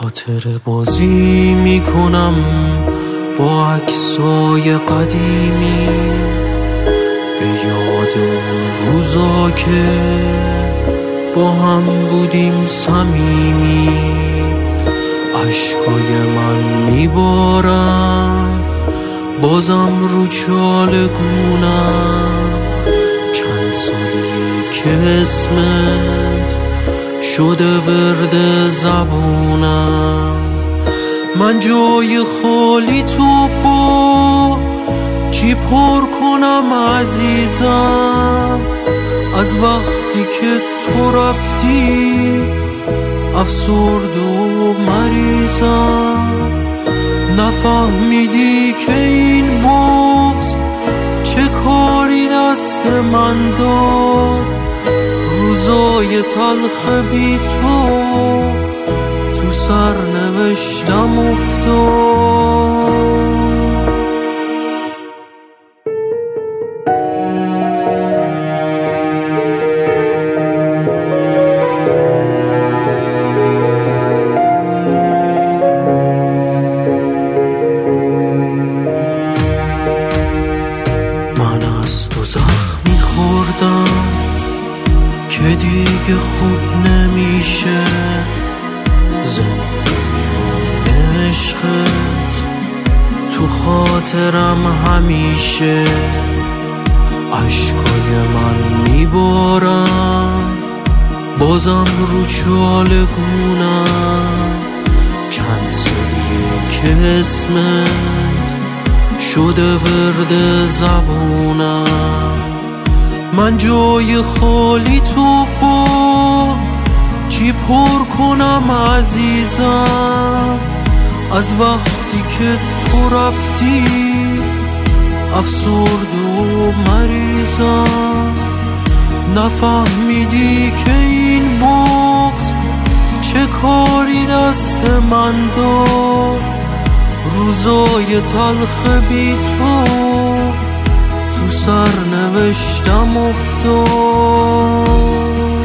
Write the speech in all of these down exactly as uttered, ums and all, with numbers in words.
خاطر بازی میکنم با عکسای قدیمی، به یاد اون روزا که با هم بودیم صمیمی. عشقای من میبارم بازم رو چالگونم، چند سالیه که اسمت شده ورد زبونم. من جای خالی تو با چی پر کنم عزیزم، از وقتی که تو رفتی افسرد و مریضم. نفهمیدی که این بغض چه کاری دست من داد، روزای تلخ بی تو تو سرنوشتم افتاد. من از تو زخمی خوردم که دیگه خوب نمیشه، زنده میمونه عشقت تو خاطرم همیشه. عشقای من میبارم بازم رو چالگونم، چند سالیه که اسمت شده ورد زبونم. من جای خالی تو با چی پر کنم عزیزم، از وقتی که تو رفتی افسرد و مریضم. نفهمیدی که این بغض چه کاری دست من داد، روزای تلخ بی تو تو سرنوشتم افتاد.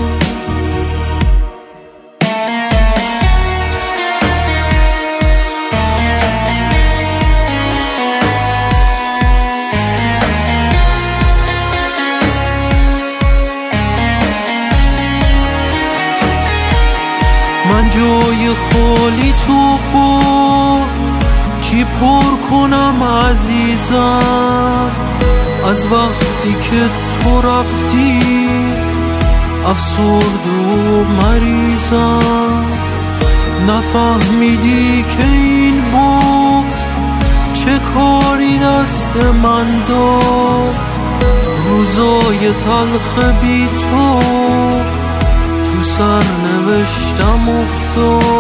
من جای خالی تو با چی پر کنم عزیزم، از وقتی که تو رفتی افسرد و مریضم. نفهمیدی که این بغض چه کاری دست من داد، روزای تلخ بی تو تو سرنوشتم افتاد.